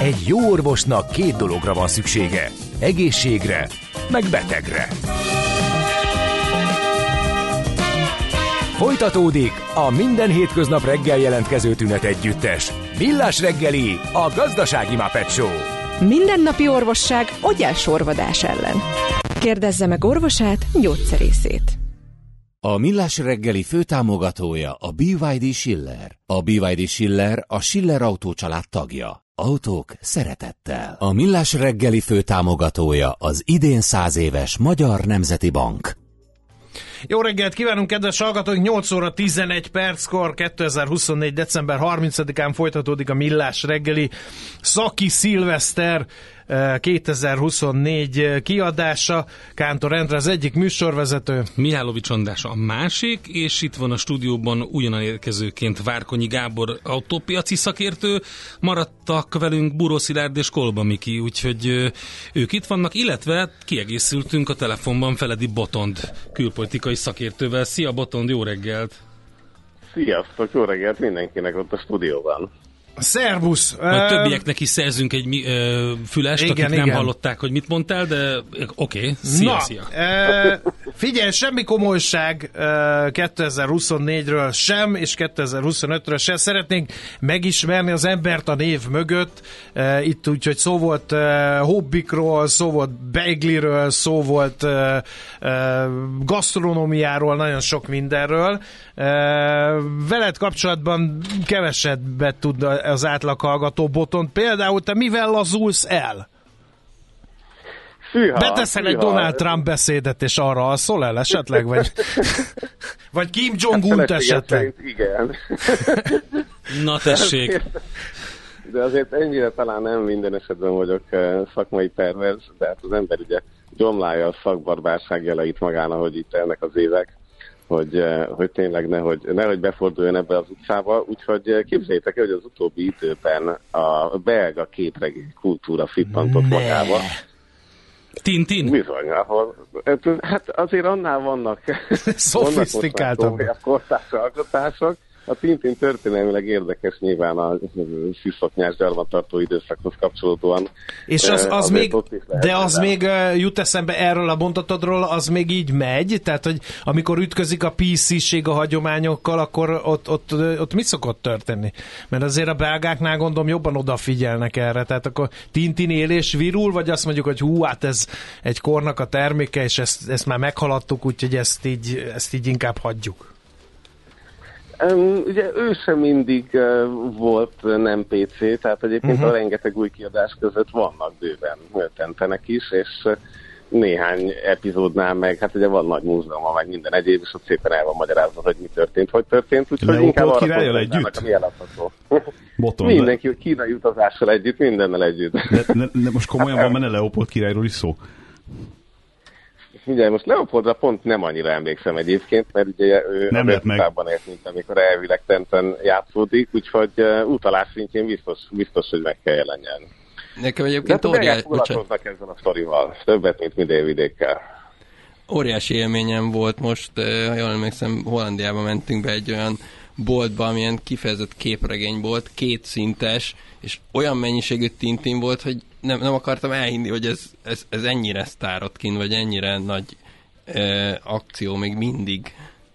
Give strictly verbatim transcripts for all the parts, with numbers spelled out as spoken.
Egy jó orvosnak két dologra van szüksége. Egészségre, meg betegre. Folytatódik a minden hétköznap reggel jelentkező tünet együttes. Millás reggeli, a gazdasági Muppet Show. Mindennapi orvosság ogyásorvadás ellen. Kérdezze meg orvosát, gyógyszerészét. A Millás reggeli főtámogatója a bé vé dé Schiller. A bé vé dé Schiller a Schiller Autó család tagja. Autók szeretettel. A Millás reggeli főtámogatója az idén száz éves Magyar Nemzeti Bank. Jó reggelt kívánunk, kedves hallgatóink! nyolc óra tizenegy perckor, kétezer-huszonnégy. december harmincadikán folytatódik a Millás reggeli Szaki Szilveszter kétezer-huszonnégy kiadása. Kántor Endre az egyik műsorvezető. Mihálovics András a másik, és itt van a stúdióban ugyanan érkezőként Várkonyi Gábor autópiaci szakértő. Maradtak velünk Buró Szilárd és Kolba Miki, úgyhogy ők itt vannak, illetve kiegészültünk a telefonban Feledi Botond külpolitikai szakértővel. Szia Botond, jó reggelt! Sziasztok, jó reggelt mindenkinek ott a stúdióban! Szervusz! Majd többieknek is szerzünk egy uh, fülest, igen, akik nem igen. hallották, hogy mit mondtál, de oké, okay. szia, Na, szia! E, figyelj, semmi komolyság e, kétezer-huszonnégyről sem, és kétezer-huszonötről sem. Szeretnénk megismerni az embert a név mögött. E, itt úgyhogy szó volt e, hobbikról, szó volt beigliről, szó volt e, e, gasztronómiáról, nagyon sok mindenről. E, veled kapcsolatban kevesebbet tud az átlaghallgató Botond. Például te mivel lazulsz el? Fűha, Beteszel egy Donald Trump beszédet, és arra alszol el esetleg? Vagy, vagy Kim Jong-un hát esetleg? Igen. Na tessék! De azért ennyire talán nem minden esetben vagyok szakmai perverz, de hát az ember ugye gyomlálja a szakbarbárság jeleit magán, ahogy itt ennek az évek, hogy, hogy tényleg nehogy, nehogy beforduljon ebbe az utcába. Úgyhogy képzeljétek el, hogy az utóbbi időben a belga képregény kultúra fittantott magába. Tintin? Bizony, ahol, hát azért annál vannak szofisztikáltabb kortárs alkotások. A Tintin történelmileg érdekes nyilván a sziszoknyás gyarmattartó időszakhoz kapcsolódóan. És az, az még, de az el. még jut eszembe erről a mondatodról, az még így megy? Tehát, hogy amikor ütközik a pé cé-ség a hagyományokkal, akkor ott, ott, ott mi szokott történni? Mert azért a belgáknál gondolom jobban odafigyelnek erre. Tehát akkor Tintin élés virul, vagy azt mondjuk, hogy hú, hát ez egy kornak a terméke, és ezt, ezt már meghaladtuk, úgyhogy ezt így, ezt így inkább hagyjuk. Um, ugye ő sem mindig uh, volt nem pé cé, tehát egyébként uh-huh. a rengeteg új kiadás között vannak bőven tentenek is, és uh, néhány epizódnál meg, hát ugye van nagy múzeum, meg minden egyéb, és ott szépen el van magyarázva, hogy mi történt, hogy történt, úgyhogy inkább arra királyjal együtt? Ami eladható. Botond, Mindenki, de... kínai utazással együtt, mindennel együtt. De, ne, ne, most komolyan van benne Leopold királyról is szó? Ugye most Leopoldra pont nem annyira emlékszem egyébként, mert ugye ő nem a Bertában élt, mint amikor elvileg Tenten játszódik, úgyhogy uh, utalás szintjén biztos, biztos, hogy meg kell jelenjen. Nekem egyébként óriási... foglalkoznak ezzel a sztorival, többet, mint mi délvidékkel. Óriási élményem volt most, ha jól emlékszem, Hollandiában mentünk be egy olyan boltba, amilyen kifejezett képregénybolt, kétszintes, és olyan mennyiségű Tintin volt, hogy nem, nem akartam elhinni, hogy ez, ez, ez ennyire sztárott kint, vagy ennyire nagy e, akció még mindig.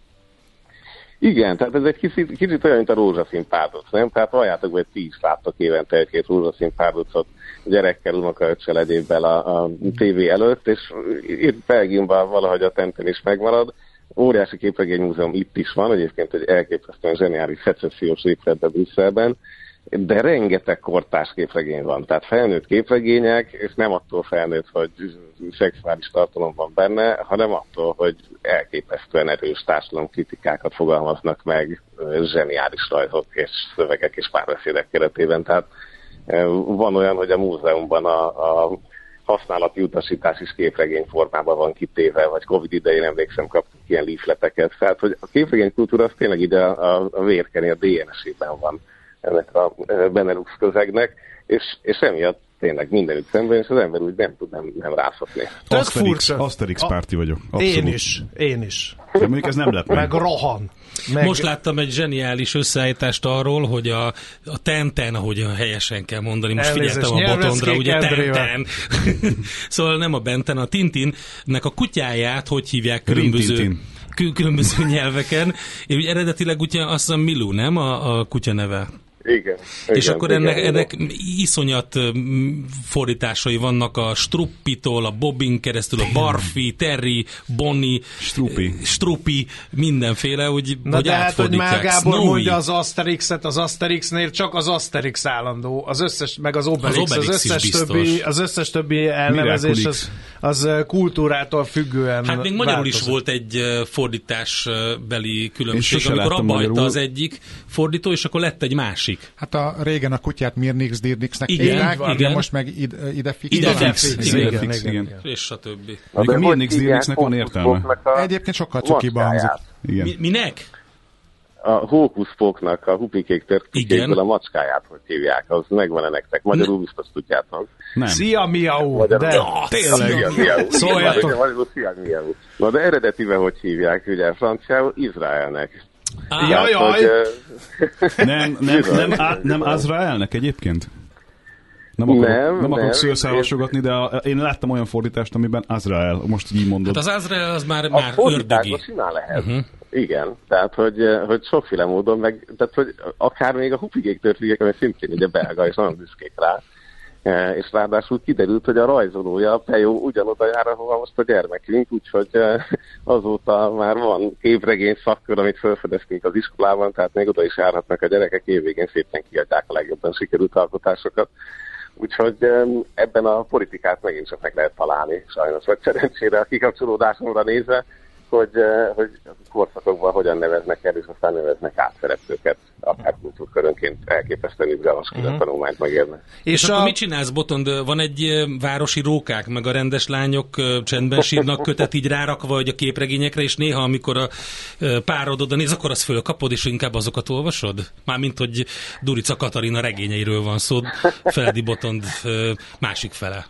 Igen, tehát ez egy kicsit, kicsit olyan, mint a rózsaszín párduc, nem? Tehát valljátok, hogy ti is láttok évente egy-két rózsaszín párducot gyerekkel, unokaöccel egyébben a, a tévé előtt, és itt Belgiumban valahogy a Tenten is megmarad. Óriási képregénymúzeum itt is van, egyébként egy elképesztően zseniális szecessziós épületben Brüsszelben, de rengeteg kortárs képregény van, tehát felnőtt képregények, és nem attól felnőtt, hogy szexuális tartalom van benne, hanem attól, hogy elképesztően erős társadalomkritikákat fogalmaznak meg zseniális rajzok és szövegek és párbeszédek keretében. Tehát van olyan, hogy a múzeumban a, a használati utasítás is képregény formában van kitéve, vagy Covid idején emlékszem, kaptuk ilyen leafleteket. Tehát, hogy a képregénykultúra az tényleg ide a, a vérkeni, a dé en es-ében van ennek a Benelux közegnek, és, és emiatt tényleg mindenütt szemben, és az ember úgy nem tud nem, nem rászokni. Asterix, Asterix párti vagyok. Abszolút. Én is, én is. De mondjuk ez nem lett meg. Meg rohan. Meg... Most láttam egy zseniális összeállítást arról, hogy a, a Tenten, ahogy helyesen kell mondani, most Elnézést, figyeltem a Botondra, ugye Tenten. Szóval nem a Benten, a Tintinnek a kutyáját, hogy hívják különböző, különböző nyelveken. És ugye eredetileg ugye azt hiszem Milú, nem a, a kutya neve? Igen. És igen, akkor igen, ennek, igen. ennek iszonyat fordításai vannak a Struppitól, a Bobin keresztül, a Barfi, Terry, Bonnie, Strupi, Strupi mindenféle, hogy, Na hogy de hát, hogy már Gábor Snowy. mondja az Asterixet, az Asterixnél csak az Asterix állandó, az összes, meg az Obelix, az, az, az, összes, többi, az összes többi elnevezés az, az kultúrától függően Hát még magyarul változik. is volt egy fordításbeli különbség, sose amikor láttam abba hagyta magyarul. az egyik fordító, és akkor lett egy másik. Hát a régen a kutyát Mirnix Dirnixnek Igen, hívták, igen. de most meg ide, ide fix. Ide talán. fix, Igen. igen, igen, igen, igen. igen. És a többi. Na, Még a de Mirnix hogy Dirnixnek van hívják értelme. Hókuszpóknak a Egyébként sokkal cukiba macskáját? hangzik. Igen. Mi, minek? A Hókuszpóknak, a Hupikék Igen. törpükékből a macskáját, hogy hívják, az megvan-e nektek? Magyarul biztos tudjátok. Nem. Szia, miau! Magyarul- De, Ja, tényleg. Szia, miau. Szóljatok. Igen, magyarul szia, miau. Na de eredetiben hogy hívják, ugye franciául Izraelnek. Á, Jaj, jaj. Hogy, uh, Nem, nem, nem, nem, nem Azraelnek egyébként? Nem akarok, Nem, nem, nem akarok nem. szőrszálasogatni, de a, én láttam olyan fordítást, amiben Azrael, most így mondod. hát az Azrael az már, a már fordításban ördögi. simán lehet. Uh-huh. Igen, tehát hogy, hogy sokféle módon, meg, tehát hogy akár még a Hupikék törpükék, ami szintén ugye belga, és nagyon büszkék rá. E, és ráadásul kiderült, hogy a rajzolója, a Pejó ugyanoda jár, ahova most a gyermekünk, úgyhogy e, azóta már van képregény szakkör, amit felfedeztünk az iskolában, tehát még oda is járhatnak a gyerekek, évvégén szépen kiadják a legjobban sikerült alkotásokat. Úgyhogy e, ebben a politikát megint csak meg lehet találni, sajnos, vagy szerencsére a kikapcsolódásomra nézve, hogy, hogy korszakokban hogyan neveznek el, és aztán neveznek át szereplőket, akár kultúrkörönként elképesztően izgalmas uh-huh. tanulmányt megérnek. És, és És akkor a... mit csinálsz, Botond? Van egy ö, városi rókák, meg a rendes lányok ö, csendben sírnak kötet így rárakva, vagy a képregényekre, és néha, amikor a ö, párod oda néz, akkor azt fölkapod, és inkább azokat olvasod? Mármint, hogy Durica Katarina regényeiről van szó, Feledi Botond ö, másik fele.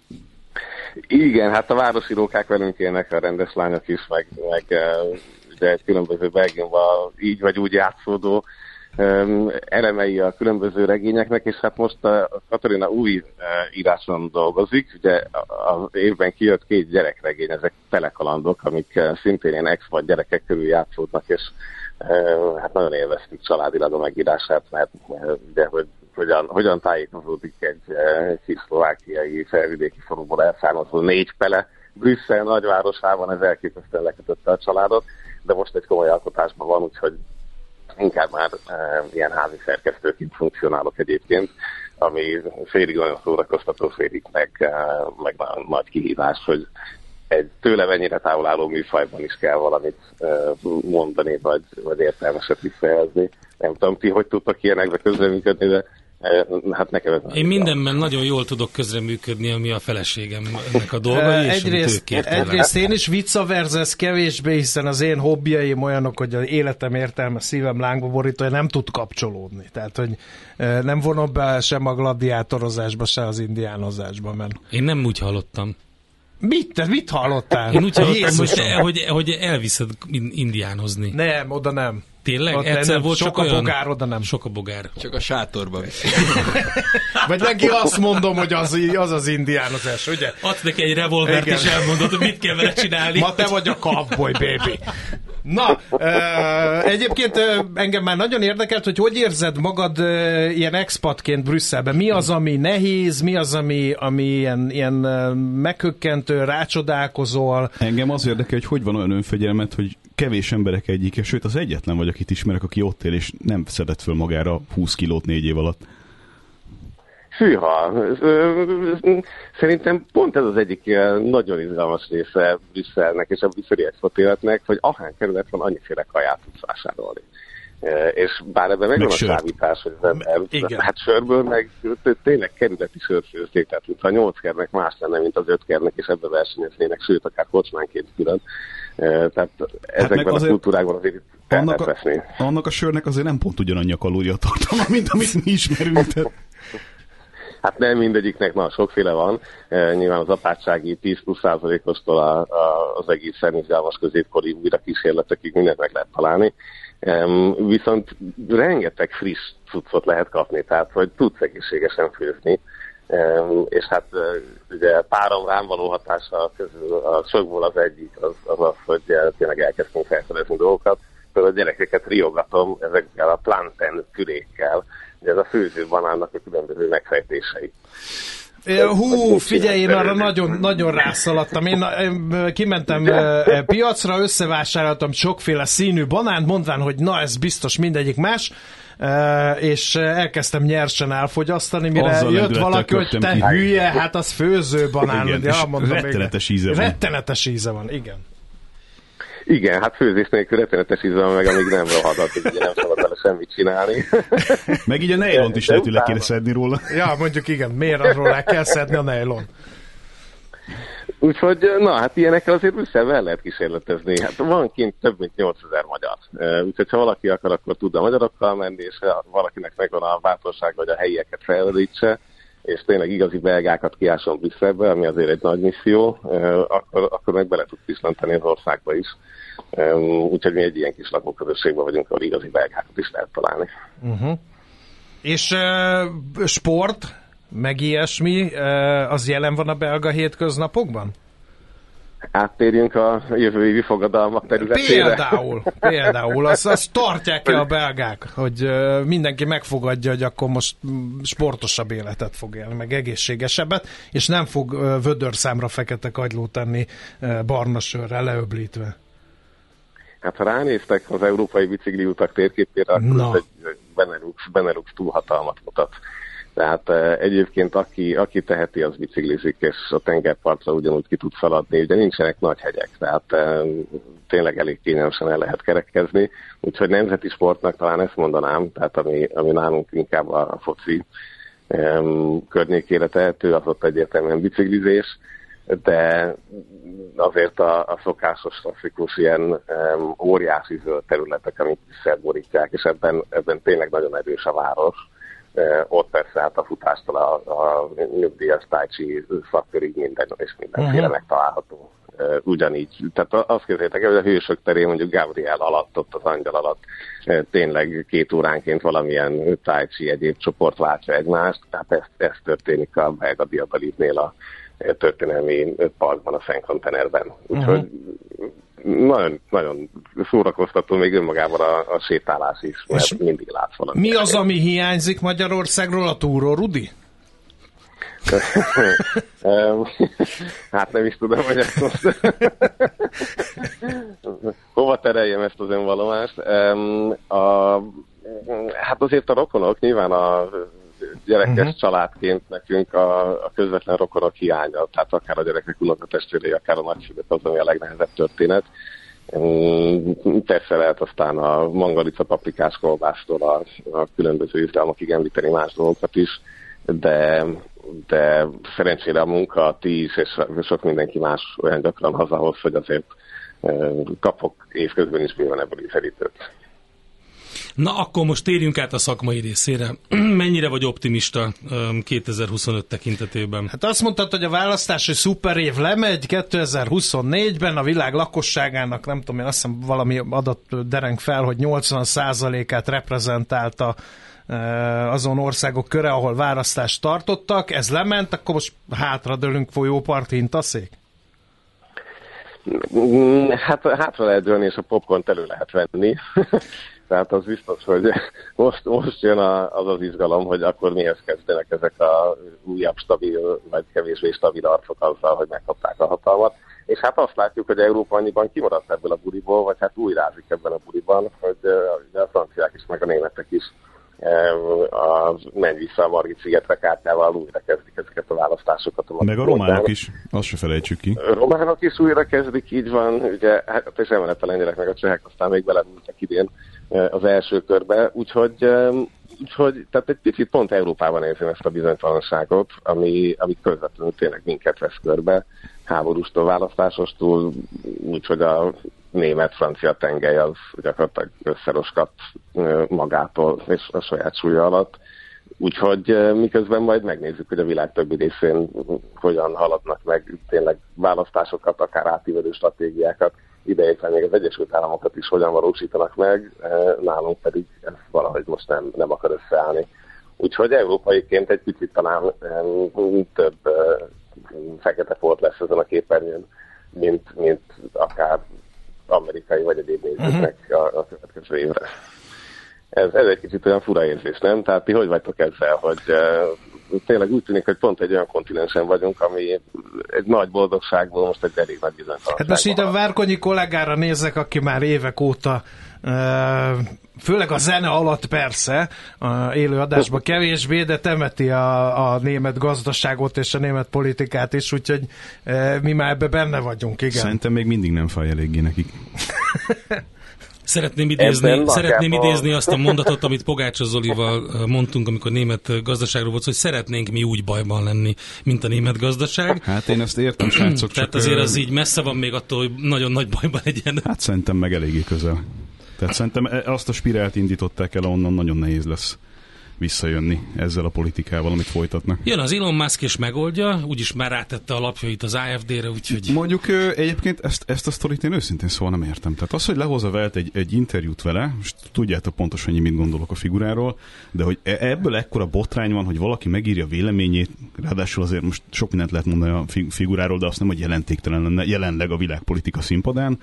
Igen, hát a városi rókák velünk élnek, a rendes lányok is, meg, meg ugye egy különböző Belgiumban így vagy úgy játszódó um, elemei a különböző regényeknek, és hát most a Katarina új uh, íráson dolgozik, ugye az évben kijött két gyerekregény, ezek telekalandok, amik uh, szintén ilyen ex-vad gyerekek körül játszódnak, és uh, hát nagyon élveztük családilag a megírását, mert uh, ugye, hogy Hogyan, hogyan tájékozódik egy e, kis szlovákiai felvidéki faluból elszármazó négy pele Brüsszel nagyvárosában, ez elképesztően lekötötte a családot, de most egy komoly alkotásban van, úgyhogy inkább már e, ilyen házi szerkesztőként funkcionálok egyébként, ami félig olyan szórakoztató, félig meg, e, meg nagyon nagy kihívás, hogy egy tőlem ennyire távol álló műfajban is kell valamit e, mondani, vagy, vagy értelmeset visszajelzni. Nem tudom, ti hogy tudtok ilyenekbe közreműködni, de hát nekem ez Én mindenben nagyon jól tudok közreműködni, ami a feleségemnek a dolgai, és egyrészt, egyrészt én is viccaverzesz kevésbé, hiszen az én hobbiaim olyanok, hogy az életem értelme szívem lángba borítója nem tud kapcsolódni. Tehát, hogy nem vonom be sem a gladiátorozásba, se az indiánozásba. Mert... Én nem úgy hallottam. Mit? Te mit hallottál? Én úgy hallottam, hogy, hogy, hogy elviszed indiánozni. Nem, oda nem. Tényleg? Ott Egyszer nem, volt sok csak a olyan... bogár, oda nem. Sok a bogár. Csak a sátorba viszi. Vagy neki azt mondom, hogy az az, az indiánozás, ugye? Adsz neki egy revolvert, Igen. és elmondod, hogy mit kell vele csinálni. Ma te vagy a cowboy, baby. Na, uh, egyébként uh, engem már nagyon érdekelt, hogy hogy érzed magad uh, ilyen expatként Brüsszelben. Mi az, ami nehéz, mi az, ami, ami ilyen, ilyen uh, meghökkentő, rácsodálkozol? Engem az érdekel, hogy hogy van olyan önfegyelmet, hogy kevés emberek egyike, sőt az egyetlen vagy, akit ismerek, aki ott él, és nem szedett föl magára húsz kilót négy év alatt. Hűha, szerintem pont ez az egyik nagyon izgalmas része Brüsszelnek és a brüsszeli export életnek, hogy ahány kerület van, annyiféle kaját tudsz vásárolni. És bár ebben megvan a számítás, hogy az ember, hát sörből meg tényleg kerületi sörfőzték, tehát mintha a nyolc kernek más lenne, mint az öt kernek, és ebbe versenyeznének, sőt, akár kocsmánként külön. Tehát ezekben hát a kultúrákban azért itt el lehet veszni. Annak a sörnek azért nem pont ugyanannyi a kalóriatartalma, mint amit mi ismerünk. Hát nem mindegyiknek, na, sokféle van. E, nyilván az apátsági tíz plusz százalékostól a, a, az egészen izgalmas középkori újra kísérletekig mindent meg lehet találni. E, viszont rengeteg friss cuccot lehet kapni, tehát hogy tudsz egészségesen főzni. E, és hát ugye párom rám való hatása közül a sokból az egyik az az, az hogy tényleg elkezdtünk felfedezni dolgokat. Például a gyerekeket riogatom ezekkel a plantain pürékkel, ugye ez a főző banánnak a különböző megfejtései. Hú, figyelj, én arra nagyon, nagyon rászaladtam. Én, én kimentem piacra, összevásároltam sokféle színű banánt, mondván, hogy na, ez biztos mindegyik más, és elkezdtem nyersen elfogyasztani, mire azzal jött valaki, hogy te ki. Hülye, hát az főző banán. Igen, ja, mondom, rettenetes íze van. Rettenetes íze van, igen. Igen, hát főzés nélkül rettenetes íze van, meg amíg nem rohadat, ugye nem szabad vele semmit csinálni. Meg így a nejlont is lehet, hogy le kéne szedni róla. Ja, mondjuk igen, miért arról le kell szedni a nejlon? Úgyhogy, na, hát ilyenekkel azért Brüsszelben lehet kísérletezni. Hát van kint több mint nyolcezer magyar. Úgyhogy ha valaki akar, akkor tud a magyarokkal menni, és ha valakinek megvan a bátorság, hogy a helyieket felrödítse, és tényleg igazi belgákat kiáson Brüsszelbe, ami azért egy nagy misszió, akkor, akkor meg bele tud pislantani az országba is. Úgyhogy mi egy ilyen kis lakóközösségben vagyunk, ahol igazi belgákat is lehet találni. Uh-huh. És uh, sport, meg ilyesmi, uh, az jelen van a belga hétköznapokban? Áttérjünk a jövő évi fogadalmak területére. Például, például azt, azt tartják-e a belgák, hogy uh, mindenki megfogadja, hogy akkor most sportosabb életet fog élni, meg egészségesebbet, és nem fog uh, vödörszámra fekete kagylót tenni uh, barna sörrel leöblítve. Hát ha ránéztek az európai bicikliutak térképére, akkor no. egy Benelux, Benelux túlhatalmat mutat. Tehát uh, egyébként aki, aki teheti, az biciklizik, és a tengerpartra ugyanúgy ki tud szaladni, ugye nincsenek nagy hegyek, tehát uh, tényleg elég kényelmesen el lehet kerekezni, úgyhogy nemzeti sportnak talán ezt mondanám, tehát ami, ami nálunk inkább a foci um, környékére tehető, az ott egyértelműen biciklizés, de azért a, a szokásos, klasszikus ilyen um, óriási zöld területek, amik szerborítják, és ebben, ebben tényleg nagyon erős a város. Uh, ott persze hát a futástól a, a nyugdíjas tájcsi szakkörig minden, és mindenféle uh-huh. megtalálható. Uh, ugyanígy. Tehát azt képzeljétek el, hogy a hősök terén mondjuk Gabriel alatt, ott az angyal alatt uh, tényleg két óránként valamilyen tájcsi egyéb csoport váltja egymást, tehát ez, ez történik a belga Diabalidnél a történelmi parkban, a Szentkontenerben. Úgyhogy uh-huh. nagyon, nagyon szórakoztató még önmagában a, a sétálás is, mert és mindig látsz valami. Mi az, ami hiányzik Magyarországról a túról, Rudi? Hát nem is tudom, hogy ezt most hova tereljem ezt az önvallomást. A, hát azért a rokonok, nyilván a gyerekes uh-huh. családként nekünk a, a közvetlen rokonok hiánya, tehát akár a gyerekek unokatestvérei, akár a nagyszülők az, ami a legnehezebb történet. Persze lehet aztán a mangalica paprikás kolbástól a, a különböző izgalmakig említeni más dolgokat is, de, de szerencsére a munka, a tíz és sok mindenki más olyan gyakran hazahoz, hogy azért kapok évközben is bőven ebből ízelítőt. Na, akkor most térjünk át a szakmai részére. Mennyire vagy optimista kétezer-huszonöt tekintetében? Hát azt mondtad, hogy a választási szuperév lemegy kétezer-huszonnégyben, a világ lakosságának, nem tudom, én azt hiszem valami adat dereng fel, hogy nyolcvan százalékát reprezentálta azon országok köre, ahol választást tartottak. Ez lement, akkor most hátradőlünk folyópart hintaszék? Hát hátra lehet dőlni, és a popcornt elő lehet venni. Tehát az biztos, hogy most, most jön a, az az izgalom, hogy akkor mihez kezdenek ezek a újabb stabil, vagy kevésbé stabil arcok azzal, hogy megkapták a hatalmat. És hát azt látjuk, hogy Európa annyiban kimaradt ebből a buliból, vagy hát újrázik ebben a buliban, hogy a franciák is, meg a németek is a menj vissza a Margit szigetre kártyával újra kezdik ezeket a választásokat. A meg a románok is, azt se felejtsük ki. A románok is újra kezdik, így van, ugye, hát és emellett a lengyelek meg a csehek aztán még belebújtak idén az első körbe, úgyhogy, úgyhogy tehát egy picit pont Európában érzem ezt a bizonytalanságot, ami, ami közvetlenül tényleg minket vesz körbe, háborústól, választásostól, úgyhogy a német-francia tengely az gyakorlatilag összeroskadt magától és a saját súlya alatt. Úgyhogy miközben majd megnézzük, hogy a világ többi részén hogyan haladnak meg tényleg választásokat, akár átívelő stratégiákat, ideértve még az Egyesült Államokat is hogyan valósítanak meg, nálunk pedig ez valahogy most nem, nem akar összeállni. Úgyhogy európaiként egy picit talán több fekete folt lesz ezen a képernyőn, mint, mint akár amerikai vagy egyéb nézőknek uh-huh. a, a következő évre. Ez, ez egy kicsit olyan fura érzés, nem? Tehát ti hogy vagytok ezzel, hogy uh, tényleg úgy tűnik, hogy pont egy olyan kontinensen vagyunk, ami egy nagy boldogságból most egy elég nagy bizonytalanság. Hát most így a Várkonyi kollégára nézek, aki már évek óta uh, főleg a zene alatt persze, a élő adásban kevésbé, de temeti a, a német gazdaságot és a német politikát is, úgyhogy uh, mi már ebbe benne vagyunk, igen. Szerintem még mindig nem fáj eléggé nekik. Szeretném idézni, szeretném idézni azt a mondatot, amit Pogácsa Zolival mondtunk, amikor német gazdaságról volt, hogy szeretnénk mi úgy bajban lenni, mint a német gazdaság. Hát én ezt értem, srácok. Tehát azért az így messze van még attól, hogy nagyon nagy bajban legyen. Hát szerintem meg eléggé közel. Tehát szerintem azt a spirált indították el, onnan nagyon nehéz lesz visszajönni ezzel a politikával, amit folytatnak. Jön az Elon Musk és megoldja, úgyis már rátette a lapjait az á ef dé-re, úgyhogy... Mondjuk egyébként ezt, ezt a sztorit én őszintén szóval nem értem. Tehát az, hogy lehozza vele egy, egy interjút vele, most tudjátok pontosan, hogy mit gondolok a figuráról, de hogy ebből ekkora botrány van, hogy valaki megírja véleményét, ráadásul azért most sok mindent lehet mondani a figuráról, de azt nem, hogy jelentéktelen lenne jelenleg a világpolitika színpadán,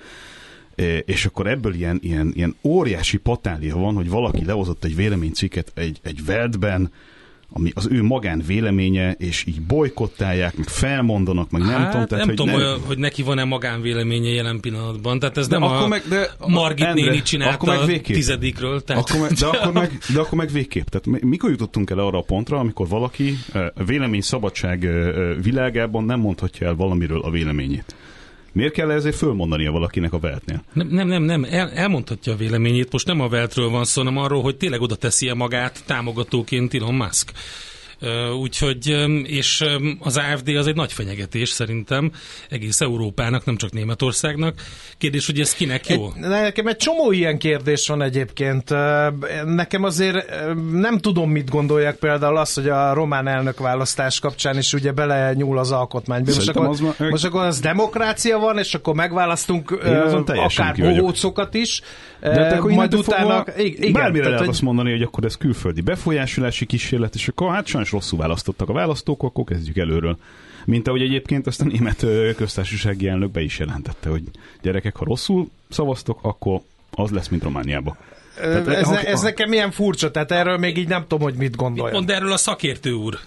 és akkor ebből ilyen, ilyen, ilyen óriási patália van, hogy valaki lehozott egy véleménycikket egy, egy Weltben, ami az ő magán véleménye, és így bolykottálják, meg felmondanak, meg nem hát, tudom. Tehát, nem hogy tudom, nem... Olyan, hogy neki van-e magánvéleménye jelen pillanatban. Tehát ez de nem a meg, de, Margit Endre, néni csinálta a tizedikről. Tehát... Akkor meg, de, akkor meg, de akkor meg végképp. Tehát mikor jutottunk el arra a pontra, amikor valaki a vélemény szabadság világában nem mondhatja el valamiről a véleményét? Miért kell ezért fölmondania valakinek a Weltnél? Nem, nem, nem, nem. El, elmondhatja a véleményét. Most nem a Weltről van szó, hanem arról, hogy tényleg oda teszi-e magát támogatóként Elon Musk. Uh, úgyhogy, és az á ef dé az egy nagy fenyegetés szerintem egész Európának, nem csak Németországnak. Kérdés, hogy ez kinek jó? Egy, nekem egy csomó ilyen kérdés van egyébként. Nekem azért nem tudom, mit gondolják például az, hogy a román elnökválasztás kapcsán is ugye bele nyúl az alkotmányba. Most akkor, az ma... most akkor az demokrácia van, és akkor megválasztunk akár bohócokat is. De akkor majd utána... Igen, bármire lehet hogy... azt mondani, hogy akkor ez külföldi befolyásolási kísérlet, és akkor hát sajnos rosszul választottak a választók, akkor kezdjük előről. Mint ahogy egyébként ezt a német köztársasági elnök be is jelentette, hogy gyerekek, ha rosszul szavaztok, akkor az lesz, mint Romániában. Tehát, ez, ha, ez nekem ilyen furcsa, tehát erről még így nem tudom, hogy mit gondolja. Mit mond erről a szakértő úr?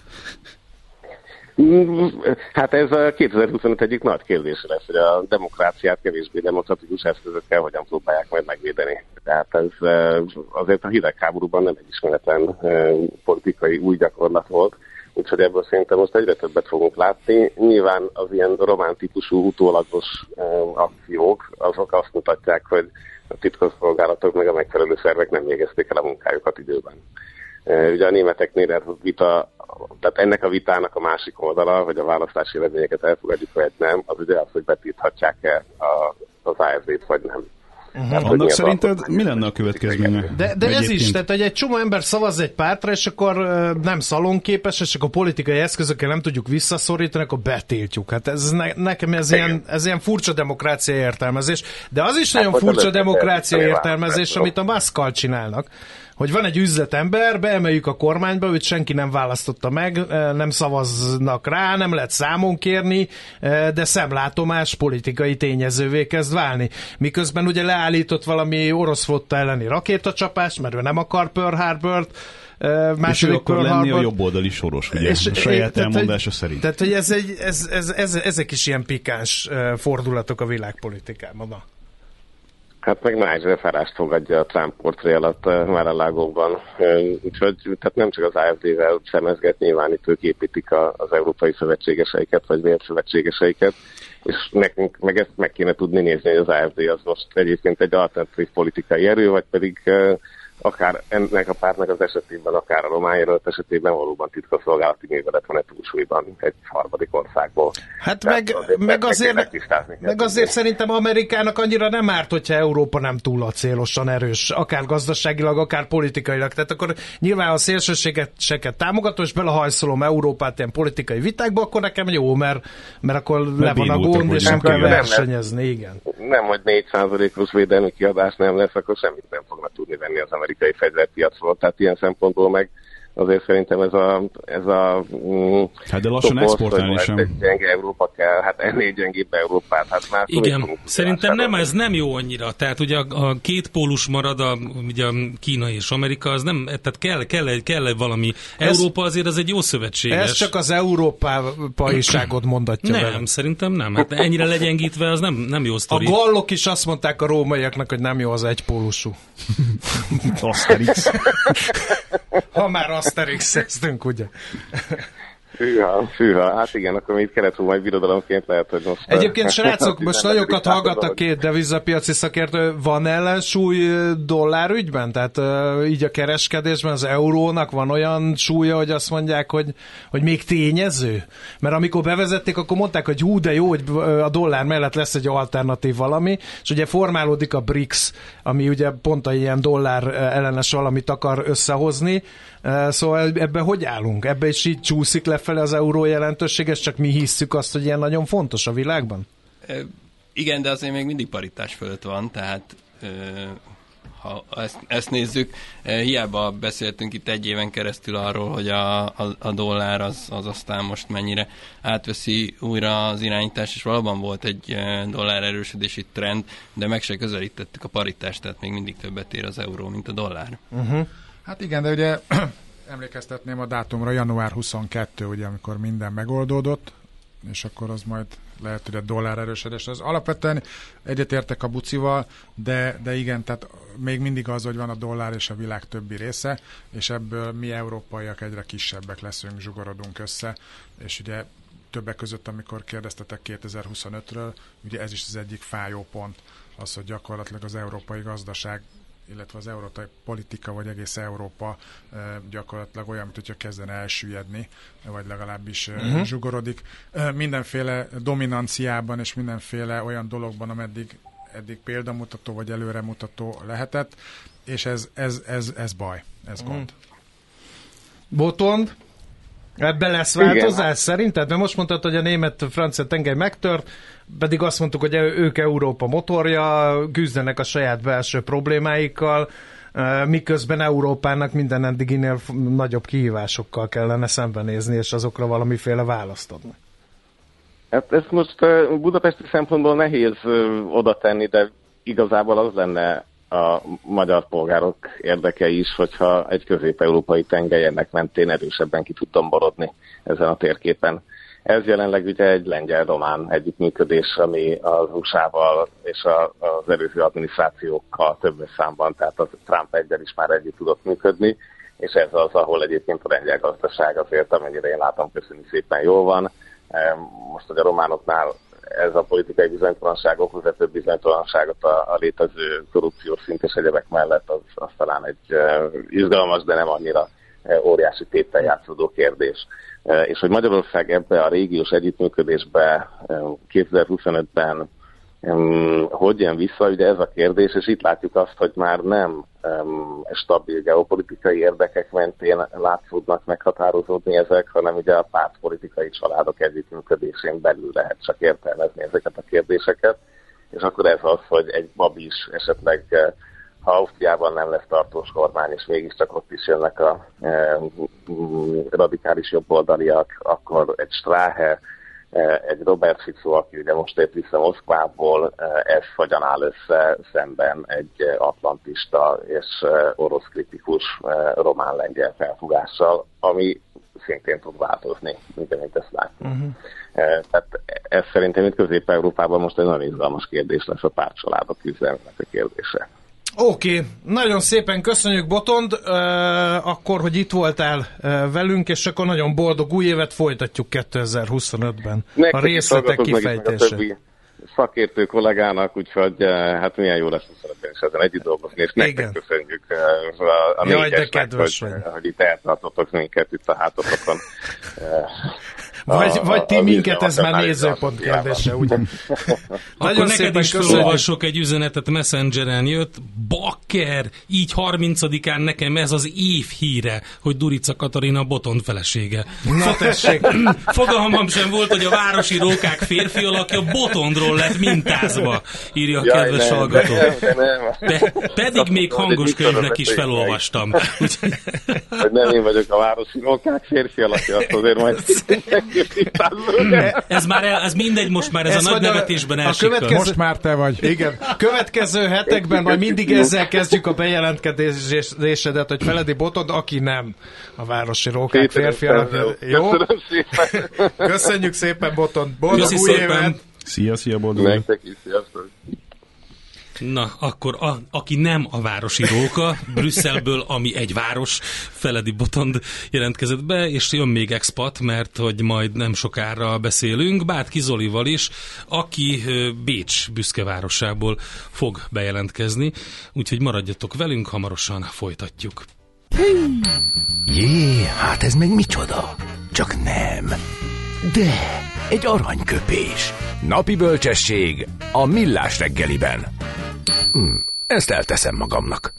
Hát ez a kétezer-huszonöt egyik nagy kérdése lesz, hogy a demokráciát kevésbé demokratikus eszközökkel hogyan próbálják majd megvédeni. Tehát ez azért a hidegháborúban nem egy ismeretlen politikai új gyakorlat volt, úgyhogy ebből szerintem most egyre többet fogunk látni. Nyilván az ilyen román típusú utólagos akciók, azok azt mutatják, hogy a titkosszolgálatok meg a megfelelő szervek nem végezték el a munkájukat időben. Ugye a németeknél ez a vita, tehát ennek a vitának a másik oldala, hogy a választási eredményeket elfogadjuk, vagy nem, az ugye az, hogy betilthatják-e az á ef dét, vagy nem. Uh-huh. Tehát, annak szerinted mi lenne a következménye? De, de ez is, tehát hogy egy csomó ember szavaz egy pártra, és akkor nem szalonképes, és akkor politikai eszközökkel nem tudjuk visszaszorítani, akkor betiltjuk. Hát ez ne, nekem ez ilyen, ez ilyen furcsa demokrácia értelmezés, de az is nagyon furcsa demokrácia értelmezés, amit a Muskkal csinálnak. Hogy van egy üzletember, beemeljük a kormányba, őt senki nem választotta meg, nem szavaznak rá, nem lehet számon kérni, de szemlátomás politikai tényezővé kezd válni. Miközben ugye leállított valami orosz flotta elleni rakétacsapást, mert ő nem akar Pearl Harbort, és ő akar lenni a jobboldali soros, ugye, és, a saját tehát, elmondása hogy, szerint. Tehát, hogy ez egy, ez, ez, ez, ezek is ilyen pikáns fordulatok a világpolitikában. Na. Hát meg Nigel Farage fogadja a Trump portré alatt már a lágóban. Úgyhogy tehát nem csak az á ef dé-vel szemezget, nyilván itt ők építik az európai szövetségeseiket, vagy vélt szövetségeseiket, és nekünk meg ezt meg kéne tudni nézni, hogy az á ef dé az most egyébként egy alternatív politikai erő, vagy pedig akár ennek a pártnak az esetében, akár a román jelölt esetében valóban titkosszolgálati művelet van egy túlsúlyban egy harmadik országból. Hát meg azért, meg, azért, meg, meg azért szerintem Amerikának annyira nem árt, hogyha Európa nem túl acélosan erős, akár gazdaságilag, akár politikailag. Tehát akkor nyilván a szélsőségeket támogatom, és belehajszolom Európát ilyen politikai vitákba, akkor nekem jó, mert, mert akkor le van a gond, és akkor versenyezni, igen. Nem, hogy négy százalékos védelmi kiadás nem lesz, akkor semmit nem fognak tudni venni az amerikai fegyverpiacról. Tehát ilyen szempontból meg azért szerintem ez a... Ez a mm, hát de lassan exportálni sem. Egy gyenge Európa kell, hát ennél gyengébb Európát. Hát már igen, szerintem nem, ez nem jó annyira. Tehát ugye a, a két pólus marad, a, ugye a Kína és Amerika, az nem, tehát kell, kell, kell valami. Ez, Európa azért az egy jó szövetséges. Ez csak az európaiságot mondatja Nem, velem. Szerintem nem. Hát ennyire legyengítve az nem, nem jó sztori. A gallok is azt mondták a rómaiaknak, hogy nem jó az egypólusú. Asterix. Ha már Asterix-eztünk, ugye? Fűha, fűha. Hát igen, akkor még kelet-római birodalomként lehet, hogy most... Egyébként, srácok, most nagyokat hallgattak két devizapiaci szakértő. Van ellensúly dollárügyben? Tehát uh, így a kereskedésben az eurónak van olyan súlya, hogy azt mondják, hogy, hogy még tényező? Mert amikor bevezették, akkor mondták, hogy hú, de jó, hogy a dollár mellett lesz egy alternatív valami, és ugye formálódik a BRICS, ami ugye pont a ilyen dollár ellenes valamit akar összehozni. Uh, szóval ebben hogy állunk? Ebben is így csúszik lefele az euró jelentőséges, csak mi hisszük azt, hogy ilyen nagyon fontos a világban? E, igen, de azért még mindig paritás fölött van, tehát e, ha ezt, ezt nézzük, e, hiába beszéltünk itt egy éven keresztül arról, hogy a, a, a dollár az, az aztán most mennyire átveszi újra az irányítás, és valóban volt egy dollár erősödési trend, de meg se közelítettük a paritást, tehát még mindig többet ér az euró, mint a dollár. Uh-huh. Hát igen, de ugye emlékeztetném a dátumra, január huszonkettő, ugye, amikor minden megoldódott, és akkor az majd lehet, hogy a dollár erősödés. Az alapvetően egyetértek a bucival, de, de igen, tehát még mindig az, hogy van a dollár és a világ többi része, és ebből mi európaiak egyre kisebbek leszünk, zsugorodunk össze, és ugye többek között, amikor kérdeztetek kétezer-huszonötről, ugye ez is az egyik fájó pont, az, hogy gyakorlatilag az európai gazdaság, illetve az európai politika, vagy egész Európa gyakorlatilag olyan, mint hogyha kezdene elsüllyedni, vagy legalábbis uh-huh. zsugorodik. Mindenféle dominanciában és mindenféle olyan dologban, ameddig eddig példamutató vagy előremutató lehetett, és ez, ez, ez, ez baj, ez uh-huh. gond. Botond? Ebben lesz változás igen. Szerinted? Mert most mondtad, hogy a német-francia tengely megtört, pedig azt mondtuk, hogy ők Európa motorja, küzdenek a saját belső problémáikkal, miközben Európának minden eddiginél nagyobb kihívásokkal kellene szembenézni, és azokra valamiféle választ adni. Hát ezt most budapesti szempontból nehéz oda tenni, de igazából az lenne a magyar polgárok érdeke is, hogyha egy közép-európai tengely ennek mentén erősebben ki tud domborodni ezen a térképen. Ez jelenleg ugye egy lengyel-román együttműködés, ami az u es á-val és a, az előző adminisztrációkkal több számban, tehát a Trump egyel is már együtt tudott működni, és ez az, ahol egyébként a lengyel gazdaság azért, amennyire én látom, köszönjük szépen jól van. Most, hogy a románoknál ez a politikai bizonytalanság okoz több bizonytalanságot a, a létező korrupciós szint és egyebek mellett, az, az talán egy uh, izgalmas, de nem annyira uh, óriási téttel játszódó kérdés. Uh, és hogy Magyarország ebbe a régiós együttműködésbe um, kétezer-huszonötben um, hogy jön vissza, ugye ez a kérdés, és itt látjuk azt, hogy már nem um, stabil geopolitikai érdekek mentén látszódnak meghatározódni ezek, hanem ugye a pártpolitikai családok együttműködésén belül lehet csak értelmezni ezeket a kérdéseket, és akkor ez az, hogy egy Babis esetleg, ha Ausztriában nem lesz tartós kormány, és mégiscsak ott is jönnek a e, radikális jobboldaliak, akkor egy Strahe, egy Robert Fico, aki ugye most ért vissza Moszkvából, ez hogyan áll össze szemben egy atlantista és orosz kritikus román-lengyel felfogással, ami szintén tud változni, mint amit ezt látjuk. Uh-huh. Tehát ez szerintem itt Közép-Európában most egy nagyon izgalmas kérdés lesz a pártcsaládok küzdelmének a kérdése. Oké, okay. Nagyon szépen köszönjük, Botond, uh, akkor, hogy itt voltál uh, velünk, és akkor nagyon boldog új évet, folytatjuk kétezer-huszonötben. Nektek a részletek kifejtése. szakértő kollégának, úgyhogy hát milyen jó lesz a szeretnénk ezen együtt dolgozni, és nektek köszönjük a, a Jaj, négyesnek, hogy, hogy itt eltartotok minket itt a hátotokon. Vagy, a, vagy ti a, minket, a ez már nézőpont kérdése, ugye? Akkor neked is felolvassok egy üzenetet, Messengeren jött, bakker, így harmincadikán nekem ez az év híre, hogy Durica Katarina Botond felesége. Na tessék! Fogalmam sem volt, hogy a városi rókák férfi alakja Botondról lett mintázva, írja a Jaj, kedves nem, hallgató. Nem, de nem. De pedig még hangos könyvnek is felolvastam. Hogy nem én vagyok a városi rókák férfi alakja, azt azért majd ez már el, ez mindegy, most már ez, ez a nagy nevetésben elsik. Következő... Most már te vagy. Igen. Következő hetekben majd mindig ezzel kezdjük a bejelentkezésedet, hogy Feledi Botond, aki nem a városi rókák férfi alakja. Jó? Szépen. Köszönjük szépen, Botond. Boldog új szépen. évet! Szia, szia, boldog. Nektek is, sziasztok. Na, akkor a, aki nem a városi róka, Brüsszelből, ami egy város, Feledi Botond jelentkezett be, és jön még expat, mert hogy majd nem sokára beszélünk, Bátki Zolival is, aki Bécs büszkevárosából fog bejelentkezni, úgyhogy maradjatok velünk, hamarosan folytatjuk. Jé, hát ez meg micsoda? Csak nem. De, egy aranyköpés. Napi bölcsesség a Millás reggeliben. Hm, ezt elteszem magamnak.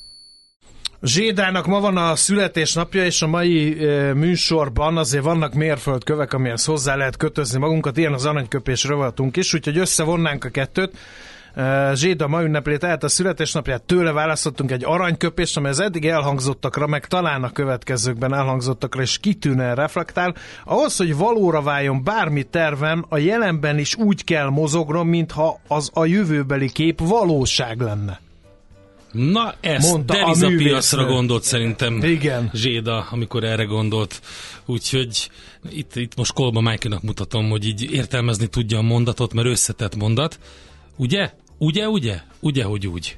Zsédának ma van a születésnapja, és a mai e, műsorban azért vannak mérföldkövek, amihez hozzá lehet kötözni magunkat, ilyen az aranyköpés rovatunk is, úgyhogy összevonnánk a kettőt. E, Zséda ma ünnepli tehát a születésnapját, tőle választottunk egy aranyköpést, amely az eddig elhangzottakra, meg talán a következőkben elhangzottakra is kitűnően reflektál. Ahhoz, hogy valóra váljon bármi tervem, a jelenben is úgy kell mozognom, mintha az a jövőbeli kép valóság lenne. Na, ezt devizapiacra gondolt szerintem. Igen. Zséda, amikor erre gondolt. Úgyhogy itt, itt most Kolba Májkénak mutatom, hogy így értelmezni tudja a mondatot, mert összetett mondat. Ugye? Ugye, ugye? Ugye, hogy úgy.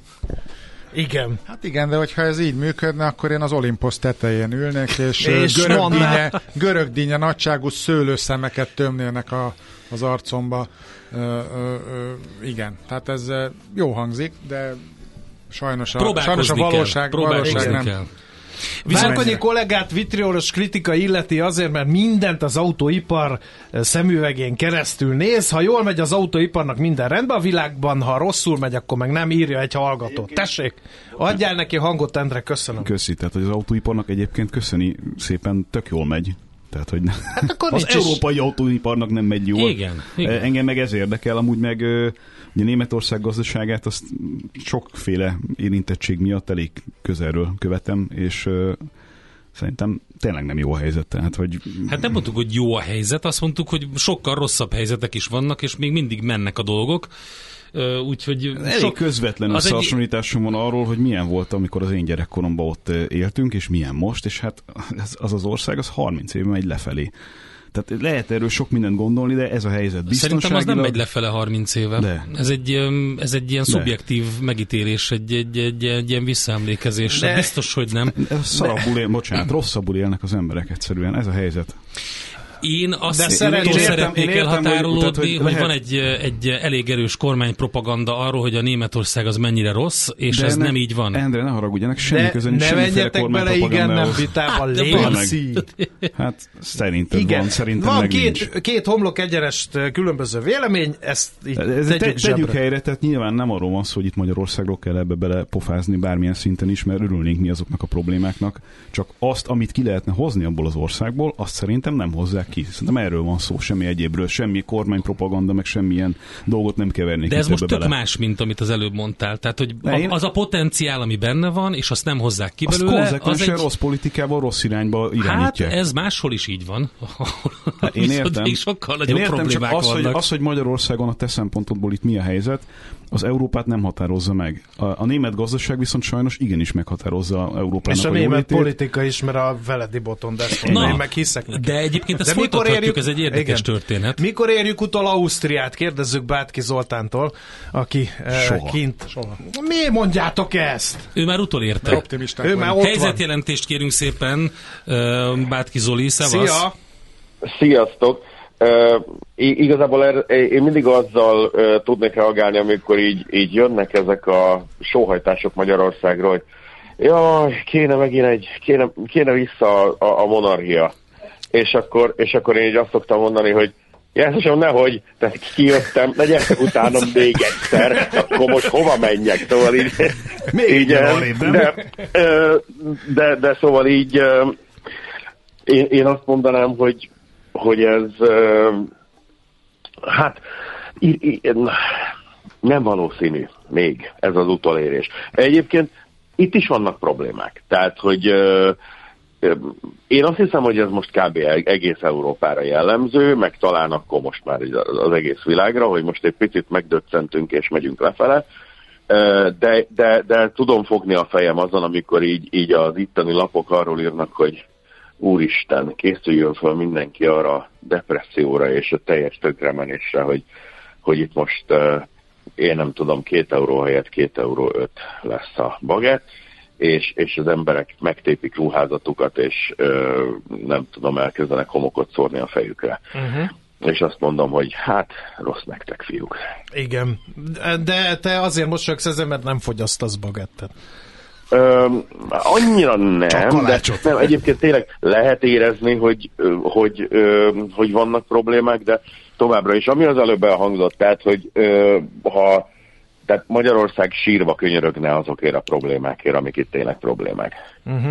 Igen. Hát igen, de hogyha ez így működne, akkor én az Olimposz tetején ülnék, és, és görögdínye, görögdínye nagyságú szőlőszemeket tömnének a, az arcomba. Ö, ö, ö, igen, tehát ez jó hangzik, de sajnos a, sajnos a valóság, kell. valóság nem. Kell. Várkonyi kollégát vitriolos kritika illeti azért, mert mindent az autóipar szemüvegén keresztül néz. Ha jól megy az autóiparnak, minden rendben a világban, ha rosszul megy, akkor meg nem, írja egy hallgató. Tessék, adjál neki hangot, Endre, köszönöm. Köszi, tehát hogy az autóiparnak egyébként köszöni szépen, tök jól megy. Tehát, hogy hát akkor az európai is... autóiparnak nem megy jól. Igen, igen. Engem meg ez érdekel, amúgy meg ugye Németország gazdaságát azt sokféle érintettség miatt elég közelről követem, és uh, szerintem tényleg nem jó a helyzet. Tehát, hogy... Hát nem mondtuk, hogy jó a helyzet, azt mondtuk, hogy sokkal rosszabb helyzetek is vannak, és még mindig mennek a dolgok. Uh, úgyhogy elég sok közvetlen összehasonlításom egy... van arról, hogy milyen volt, amikor az én gyerekkoromban ott éltünk, és milyen most, és hát az az, az ország az harminc éve megy lefelé. Tehát lehet erről sok mindent gondolni, de ez a helyzet biztonságilag... Szerintem az nem megy lefele harminc éve. De. Ez egy, ez egy ilyen de. szubjektív megítélés, egy, egy, egy, egy ilyen visszaemlékezés. De. Biztos, hogy nem. Szarabbul él, bocsánat, rosszabbul élnek az emberek egyszerűen. Ez a helyzet. Én azt én szeretnék elhatárolódni, hogy, hogy, hogy van egy, egy elég erős kormánypropaganda arról, hogy a Németország az mennyire rossz, és de ez ne, nem így van. Endre, ne haragudjanak, semmi közön, ne menjetek bele, igen, nem vitába, légy. Hát szerintem igen. van, szerintem van meg két, nincs. két homlok egyenest különböző vélemény, ezt így ez tegyük, te, tegyük helyre, tehát nyilván nem arról van szó, hogy itt Magyarországról kell ebbe bele pofázni bármilyen szinten is, mert örülnénk mi azoknak a problémáknak, csak azt, amit ki lehetne hozni abból az országból, azt szerintem nem hozzák ki. Szerintem erről van szó, semmi egyébről, semmi kormánypropaganda, meg semmilyen dolgot nem kevernék. De ez most tök bele. más, mint amit az előbb mondtál. Tehát, hogy a, az a potenciál, ami benne van, és azt nem hozzák ki belőle. Azt konzekvensen egy... rossz politikával, rossz irányba irányítják. Hát ez máshol is így van. Hát én értem. Sokkal nagyobb én értem, problémák csak az, vannak. hogy, az, hogy Magyarországon a te szempontodból itt mi a helyzet, az Európát nem határozza meg. A, a német gazdaság viszont sajnos igenis meghatározza Európának és a, a német jólétét. politika is, mert a Feledi Botond ezt mondja, én meg hiszek neki. De egyébként ezt folytathatjuk, érjük, ez egy érdekes igen. történet. Mikor érjük utol Ausztriát? Kérdezzük Bátki Zoltántól, aki Soha. kint... Soha. Miért mondjátok ezt? Ő már utolérte. Ő már ott helyzetjelentést kérünk szépen, Bátki Zoli, szevasz. Szia! Sziasztok! Uh, igazából er, én mindig azzal uh, tudnék reagálni, amikor így, így jönnek ezek a sóhajtások Magyarországról, hogy jaj, kéne megint egy, kéne, kéne vissza a, a, a monarchia. És akkor, és akkor én így azt szoktam mondani, hogy Jézusom, nehogy, tehát kijöttem, ne gyertek utánom még egyszer, akkor most hova menjek, szóval így... Még így, de, de, de, de szóval így én, én azt mondanám, hogy, hogy ez hát nem valószínű még ez az utolérés. Egyébként itt is vannak problémák, tehát hogy én azt hiszem, hogy ez most kb. Egész Európára jellemző, meg talán akkor most már az egész világra, hogy most egy picit megdöccentünk és megyünk lefele, de, de, de tudom fogni a fejem azon, amikor így, így az itteni lapok arról írnak, hogy úristen, készüljön fel mindenki arra a depresszióra és a teljes tönkremenésre, hogy, hogy itt most én nem tudom, két euró helyett két euró öt lesz a bagett, És, és az emberek megtépik ruházatukat, és ö, nem tudom, elkezdenek homokot szórni a fejükre. Uh-huh. És azt mondom, hogy hát, rossz nektek, fiúk. Igen, de te azért mosolyogsz ezen, mert nem fogyasztasz bagettet. Ö, annyira nem, de nem, egyébként tényleg lehet érezni, hogy, hogy, ö, hogy vannak problémák, de továbbra is, ami az előbb elhangzott, tehát, hogy ö, ha tehát Magyarország sírva könyörögne azokért a problémákért, amik itt tényleg problémák. Uh-huh.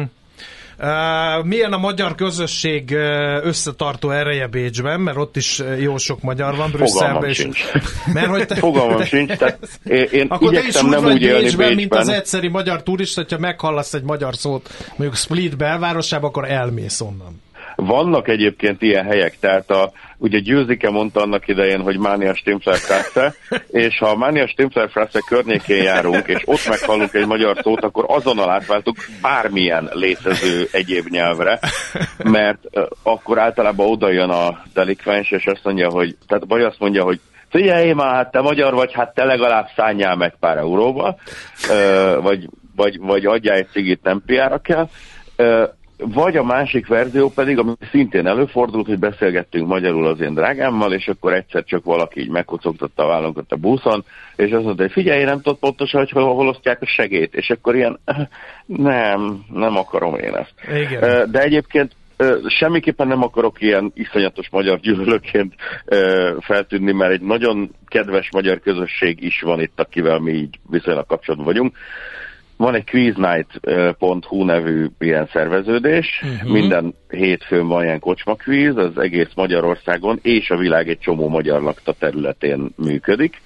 Uh, milyen a magyar közösség összetartó ereje Bécsben, mert ott is jó sok magyar van, Brüsszelben is. Mert hogy te, Fogalmam te, sincs. Tehát én, én akkor te is úgy nem vagy úgy élni Bécsben, Bécsben, mint az egyszeri magyar turista, hogyha meghallasz egy magyar szót, mondjuk Split belvárosába, akkor elmész onnan. Vannak egyébként ilyen helyek, tehát a, ugye Győzike mondta annak idején, hogy Mánia Stimmlerstraße, és ha a Mánia Stimmlerstraße környékén járunk, és ott meghallunk egy magyar szót, akkor azonnal átváltunk bármilyen létező egyéb nyelvre, mert uh, akkor általában oda jön a delikvens, és azt mondja, hogy, tehát vagy azt mondja, hogy figyelj már, hát te magyar vagy, hát te legalább szálljál meg pár euróba, uh, vagy, vagy, vagy adjál egy cigit, nem piára kell, uh, vagy a másik verzió pedig, ami szintén előfordult, hogy beszélgettünk magyarul az én drágámmal, és akkor egyszer csak valaki így megkocogtatta a vállunkat a buszon, és azt mondta, hogy figyelj, nem tudod pontosan, hogy hol, hol osztják a segélyt, és akkor ilyen, nem, nem akarom én ezt. Igen. De egyébként semmiképpen nem akarok ilyen iszonyatos magyar gyűlölőként feltűnni, mert egy nagyon kedves magyar közösség is van itt, akivel mi így viszonylag kapcsolatban vagyunk. Van egy quiznight pont hu nevű ilyen szerveződés, uh-huh. Minden hétfőn van ilyen kocsmakvíz, az egész Magyarországon, és a világ egy csomó magyar lakta területén működik,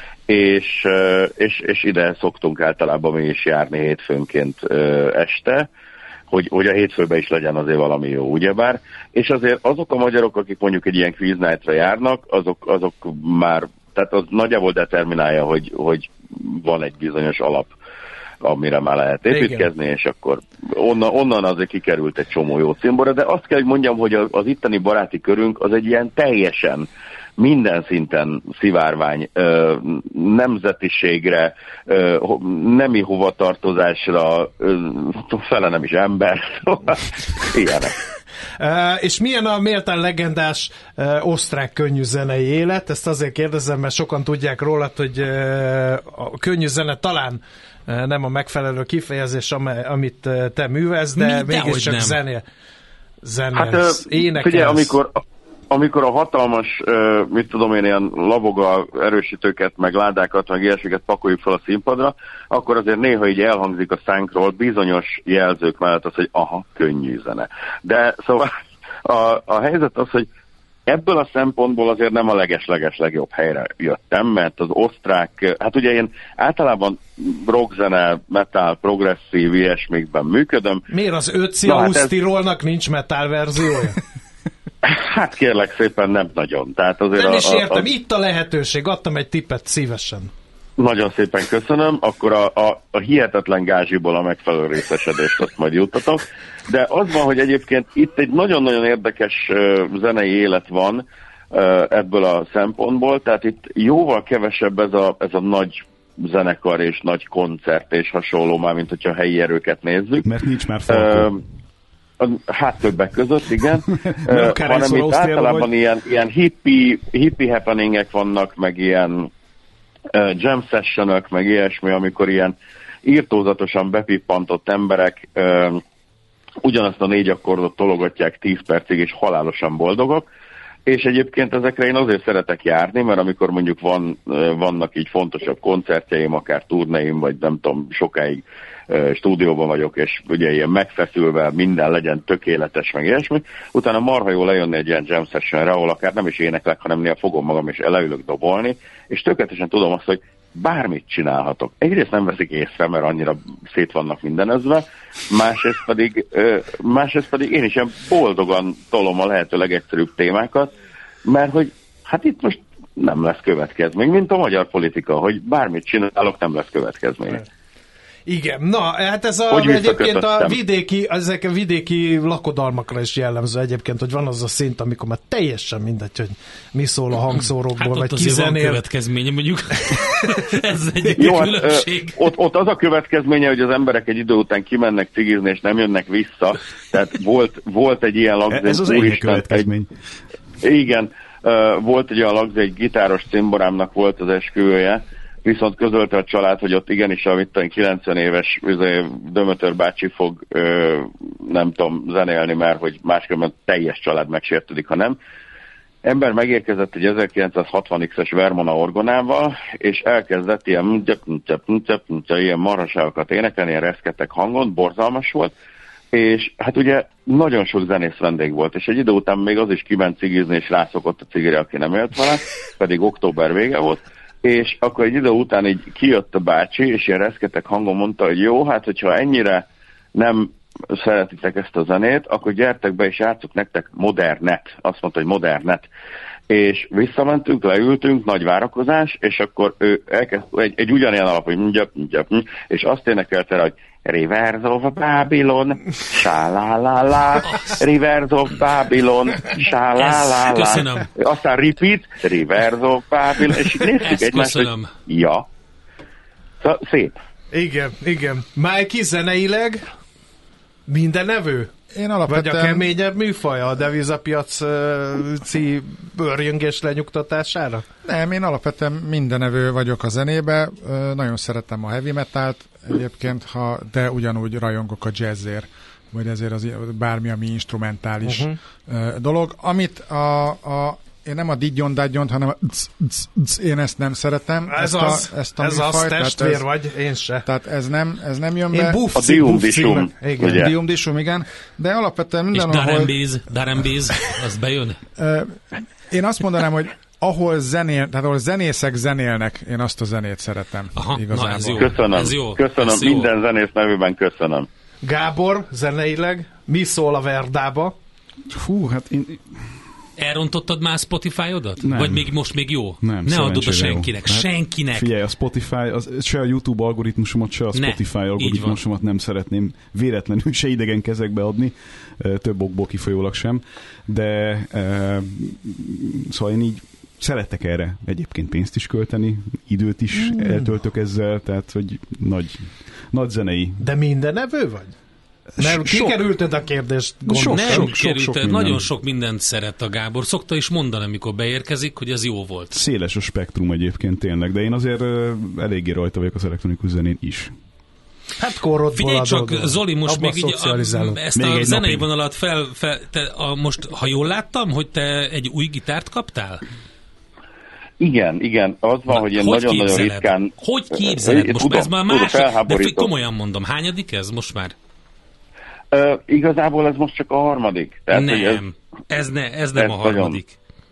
és, és, és ide szoktunk általában mi is járni hétfőnként este, hogy, hogy a hétfőben is legyen azért valami jó, ugyebár. És azért azok a magyarok, akik mondjuk egy ilyen quiznightra járnak, azok, azok már, tehát az nagyjából determinálja, hogy, hogy van egy bizonyos alap, amire már lehet építkezni, igen. És akkor onnan, onnan azért kikerült egy csomó jó címbora, de azt kell, hogy mondjam, hogy az itteni baráti körünk az egy ilyen teljesen minden szinten szivárvány, nemzetiségre, nemi hovatartozásra, fele nem is ember, szóval ilyenek. Uh, és milyen a méltán legendás uh, osztrák könnyű zenei élet? Ezt azért kérdezem, mert sokan tudják rólad, hogy uh, a könnyű zene talán uh, nem a megfelelő kifejezés, amely, amit uh, te művelsz, de Mi, mégiscsak zenél. Zenélsz, hát, énekelsz. Figyelj, amikor, amikor a hatalmas, uh, mit tudom én, ilyen laboga erősítőket, meg ládákat, meg ilyesmiket pakoljuk fel a színpadra, akkor azért néha így elhangzik a szánkról bizonyos jelzők mellett az, hogy aha, könnyű zene. De szóval a, a helyzet az, hogy ebből a szempontból azért nem a leges-leges legjobb helyre jöttem, mert az osztrák, hát ugye én általában rockzene, metal, progresszív, ilyesmikben működöm. Miért az Ötzi Ausztirolnak hát ez... nincs metal verziója? Hát kérlek szépen, nem nagyon. Tehát azért nem a, is értem, a, a... itt a lehetőség, adtam egy tippet szívesen. Nagyon szépen köszönöm, akkor a, a, a hihetetlen gázsiból a megfelelő részesedést azt majd juttatok. De az van, hogy egyébként itt egy nagyon-nagyon érdekes uh, zenei élet van uh, ebből a szempontból, tehát itt jóval kevesebb ez a, ez a nagy zenekar és nagy koncert és hasonló, már mint hogyha helyi erőket nézzük. Mert nincs már falkó. Uh, Hát többek között, igen. uh, hanem itt általában vagy... ilyen, ilyen hippie, hippie happeningek vannak, meg ilyen uh, jam sessionök, meg ilyesmi, amikor ilyen írtózatosan bepippantott emberek uh, ugyanazt a négy akkordot tologatják tíz percig, és halálosan boldogok. És egyébként ezekre én azért szeretek járni, mert amikor mondjuk van, vannak így fontosabb koncertjeim, akár turnéim, vagy nem tudom, sokáig uh, stúdióban vagyok, és ugye ilyen megfeszülve minden legyen tökéletes, meg ilyesmi, utána marha jól lejönni egy ilyen jam sessionre, ahol akár nem is éneklek, hanem néha fogom magam, és leülök dobolni, és tökéletesen tudom azt, hogy bármit csinálhatok. Egyrészt nem veszik észre, mert annyira szét vannak mindenezve, másrészt pedig, másrészt pedig én is ilyen boldogan tolom a lehető legegyszerűbb témákat, mert hogy hát itt most nem lesz következmény, mint a magyar politika, hogy bármit csinálok, nem lesz következmény. Igen, na, hát ez a, egyébként a vidéki, ezek a vidéki lakodalmakra is jellemző egyébként, hogy van az a szint, amikor már teljesen mindegy, hogy mi szól a hangszórókból, hát vagy ki zenél. Van következménye, mondjuk. Ez egyik jó, különbség. Hát, ott, ott az a következménye, hogy az emberek egy idő után kimennek cigizni, és nem jönnek vissza. Tehát volt, volt egy ilyen lagz. Ez az egyik következmény. Egy, igen, uh, volt egy olyan lagz, egy gitáros cimborámnak volt az esküvője, viszont közölte a család, hogy ott igenis a kilencven éves Dömötör bácsi fog, ö, nem tudom, zenélni, mert hogy máskülönben teljes család megsértődik, ha nem. Ember megérkezett egy ezerkilencszázhatvan iksz-es Vermona orgonával, és elkezdett ilyen, ilyen marhaságokat énekelni, ilyen reszketek hangon, borzalmas volt, és hát ugye nagyon sok zenész vendég volt, és egy idő után még az is kiment cigizni, és rászokott a cigire, aki nem élt vele, pedig október vége volt, és akkor egy idő után így kijött a bácsi, és ilyen reszketek hangon mondta, hogy jó, hát hogyha ennyire nem szeretitek ezt a zenét, akkor gyertek be, és játsszuk nektek modernet. Azt mondta, hogy modernet. És visszamentünk, leültünk, nagy várakozás, és akkor ő elkezd, egy, egy ugyanilyen alap, hogy és azt énekelte, hogy Rivers of Babylon, sá-lá-lá-lá, Rivers of Babylon, sá-lá-lá-lá. Aztán repeat, Rivers of Babylon, és néztük egymást, hogy ja. Szóval szép. Igen, igen. Mikey zeneileg minden nevő? Én alapvetően... Vagy a keményebb műfaj a devizapiaci bőrjöngés lenyugtatására? Nem, én alapvetően mindenevő vagyok a zenébe, nagyon szeretem a heavy metalt egyébként, ha, de ugyanúgy rajongok a jazzért, vagy ezért az bármi, ami instrumentális uh-huh. dolog. Amit a, a én nem a digyon-dagyont, hanem a c, c, c, én ezt nem szeretem. Ez ezt az, a, ezt a ez műfajt, az, testvér ez, vagy, én se. Tehát ez nem, ez nem jön én be. Bufci, a dium-disum. Igen, dium-disum, igen. De alapvetően minden, és Darembiz, Darembiz, az bejön? Én azt mondanám, hogy ahol zenél, tehát ahol zenészek zenélnek, én azt a zenét szeretem. Aha, igazából. Na ez jó. Köszönöm, ez jó. köszönöm. Ez minden jó. zenész nevében köszönöm. Gábor, zeneileg, mi szól a Verdába? Hú, hát én... Elrontottad már Spotify-odat? Nem. Vagy még most még jó? Nem, ne add oda senkinek. Hát, senkinek. Figyelj, a Spotify, az, se a YouTube algoritmusomat, se a Spotify ne, algoritmusomat nem szeretném véletlenül se idegen kezekbe adni, több okból kifolyólag sem, de e, szóval én így szeretek erre egyébként pénzt is költeni, időt is mm. eltöltök ezzel, tehát hogy nagy, nagy zenei. De minden evő vagy? Mert kikerülted a kérdést, gondolom. Nem sok, sok, sok nagyon minden. Sok mindent szeret a Gábor. Szokta is mondani, amikor beérkezik, hogy ez jó volt. Széles a spektrum egyébként tényleg, de én azért uh, eléggé rajta vagyok az elektronikus zenén is. Hát korrodból figyelj csak, adod, Zoli, most még így a, ezt még a zenei napig. vonalat fel, fel te, a, most, ha jól láttam, hogy te egy új gitárt kaptál? Igen, igen, az van, Na, hogy én nagyon-nagyon ritkán... Hogy képzeled? Most tudom, ez már más, de komolyan mondom, hányadik ez most már? Uh, igazából ez most csak a harmadik. Tehát, nem, ez, ez, ne, ez nem ez a harmadik. Nagyon...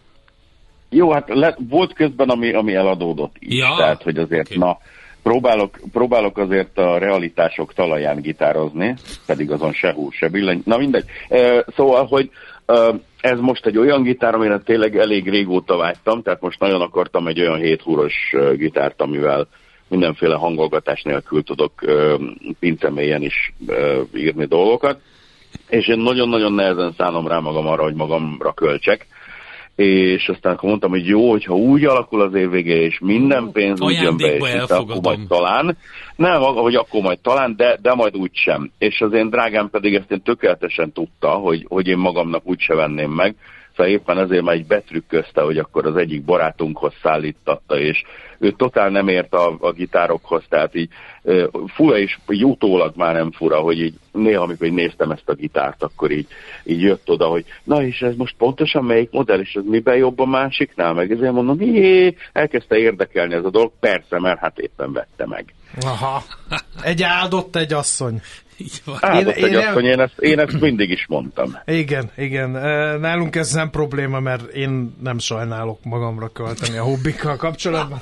Jó, hát le, volt közben, ami, ami eladódott is. Ja? Tehát, hogy azért, okay. na, próbálok, próbálok azért a realitások talaján gitározni, pedig azon se hús, se billenty. Na mindegy. Uh, szóval, hogy uh, ez most egy olyan gitár, amire tényleg elég régóta vágytam, tehát most nagyon akartam egy olyan hét húros uh, gitárt, amivel mindenféle hangolgatás nélkül tudok uh, pincemélyen is uh, írni dolgokat, és én nagyon-nagyon nehezen szánom rá magam arra, hogy magamra költsek, és aztán akkor mondtam, hogy jó, hogyha úgy alakul az év vége, és minden pénz úgy jön be, és akkor majd talán, nem, hogy akkor majd talán, de, de majd úgy sem. És az én drágám pedig ezt én tökéletesen tudta, hogy, hogy én magamnak úgy se venném meg, szóval éppen ezért már egy betrükközte, hogy akkor az egyik barátunkhoz szállítatta, és ő totál nem ért a, a gitárokhoz, tehát így uh, fura is, így utólag már nem fura, hogy így néha, amikor így néztem ezt a gitárt, akkor így, így jött oda, hogy na és ez most pontosan melyik modell, és ez miben jobb a másiknál, meg ezért mondom, jé, elkezdte érdekelni ez a dolog, persze, mert hát éppen vette meg. Aha, egy áldott egy asszony. Áldott én, egy én asszony, én ezt, én ezt mindig is mondtam. Igen, igen. Nálunk ez nem probléma, mert én nem sajnálok magamra költeni a hobbikkal kapcsolatban.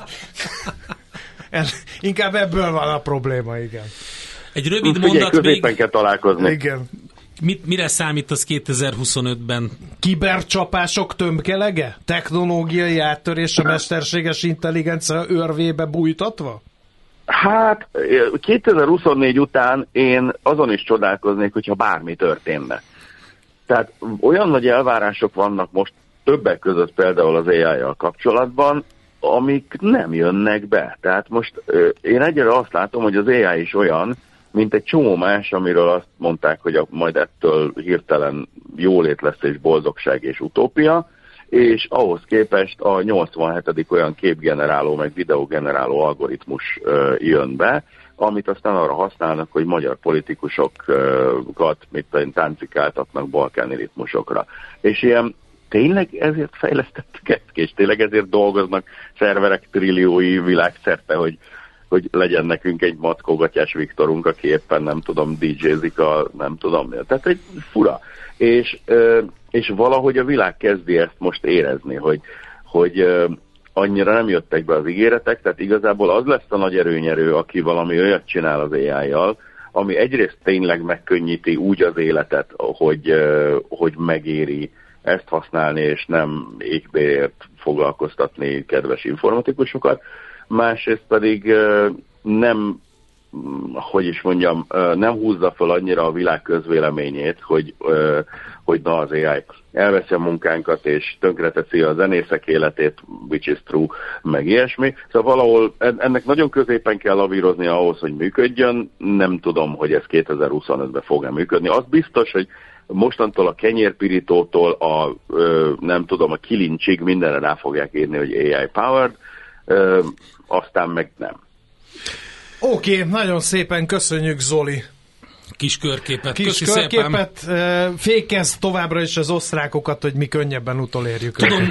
Inkább ebből van a probléma, igen. Egy rövid Figyelj, mondat középen még. kell találkozni. Igen. Mit, mire számít az kétezer-huszonötben? Kibercsapások tömkelege? Technológiai áttörés a mesterséges intelligencia őrvébe bújtatva? Hát kétezer-huszonnégy után én azon is csodálkoznék, hogyha bármi történne. Tehát olyan nagy elvárások vannak most többek között például az á í-jal kapcsolatban, amik nem jönnek be. Tehát most én egyre azt látom, hogy az á í is olyan, mint egy csomó más, amiről azt mondták, hogy a, majd ettől hirtelen jólét lesz és boldogság és utópia, és ahhoz képest a nyolcvanhetedik olyan képgeneráló, meg videogeneráló algoritmus uh, jön be, amit aztán arra használnak, hogy magyar politikusokat mit táncikáltatnak balkáni ritmusokra. És ilyen tényleg ezért fejlesztettek ezt, és tényleg ezért dolgoznak szerverek trilliói világszerte, hogy, hogy legyen nekünk egy mackógatyás Viktorunk, aki éppen nem tudom, dé jézik a nem tudom, tehát egy fura. És, és valahogy a világ kezdi ezt most érezni, hogy, hogy annyira nem jöttek be az ígéretek, tehát igazából az lesz a nagy erőnyerő, aki valami olyat csinál az á í-jal, ami egyrészt tényleg megkönnyíti úgy az életet, hogy, hogy megéri ezt használni, és nem égbéért foglalkoztatni kedves informatikusokat, másrészt pedig nem, hogy is mondjam, nem húzza fel annyira a világ közvéleményét, hogy, hogy na az á í elveszi a munkánkat, és tönkreteszi a zenészek életét, which is true, meg ilyesmi. Szóval valahol ennek nagyon középen kell lavírozni ahhoz, hogy működjön. Nem tudom, hogy ez kétezer-huszonötben fog-e működni. Az biztos, hogy mostantól a kenyérpirítótól a, nem tudom, a kilincsig mindenre rá fogják írni, hogy á í powered, aztán meg nem. Oké, okay, nagyon szépen köszönjük, Zoli. Kis körképet. Kis Köszi körképet. Szépen. Fékezz továbbra is az osztrákokat, hogy mi könnyebben utolérjük. Tudom,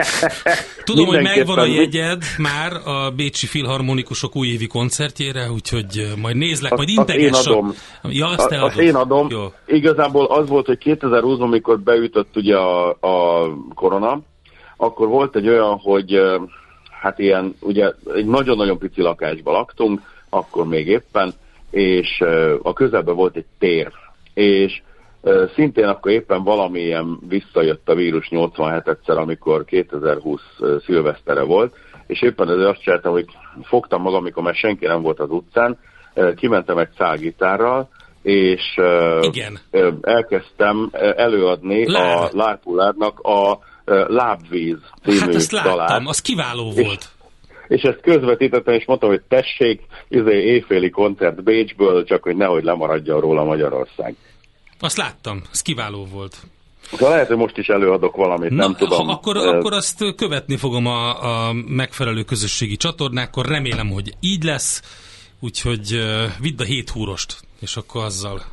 tudom hogy megvan a jegyed már a bécsi filharmonikusok újévi koncertjére, úgyhogy majd nézlek, majd integess. Én ja, azt te azt én adom. Jó. Igazából az volt, hogy kétezer-húszban, amikor beütött ugye a, a korona, akkor volt egy olyan, hogy hát ilyen, ugye egy nagyon-nagyon pici lakásban laktunk, akkor még éppen, és a közelben volt egy tér, és szintén akkor éppen valamilyen visszajött a vírus nyolcvanhetetszer, amikor kétezer-húsz szilvesztere volt, és éppen ezért azt csináltam, hogy fogtam magam, amikor már senki nem volt az utcán, kimentem egy szálgitárral, és igen. elkezdtem előadni Lár. a Lárpullárnak a Lábvíz című hát azt láttam, dalát. az kiváló volt. És, és ezt közvetítettem, és mondtam, hogy tessék, izé éjféli koncert Bécsből, csak hogy nehogy lemaradjon róla Magyarország. Azt láttam, ez kiváló volt. Szóval lehet, hogy most is előadok valamit, Na, nem tudom. Ha, akkor, uh, akkor azt követni fogom a, a megfelelő közösségi csatornákkor, remélem, hogy így lesz, úgyhogy uh, vidd a hét húrost, és akkor azzal...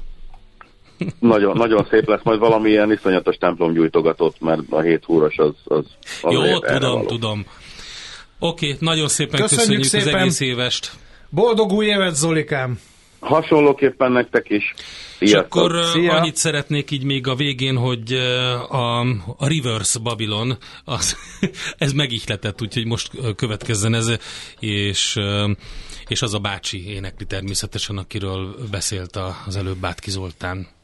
Nagyon, nagyon szép lesz, majd valamilyen iszonyatos templomgyújtogatott, mert a hét húros az... az, az Jó, tudom, való. tudom. Oké, okay, nagyon szépen köszönjük, köszönjük szépen. Az egész évest. Boldog új évet, Zolikám! Hasonlóképpen nektek is. És akkor Szia. annyit szeretnék így még a végén, hogy a, a Reverse Babylon, az, ez megihletett, úgyhogy most következzen ez, és, és az a bácsi énekli természetesen, akiről beszélt az előbb Bátki Zoltán.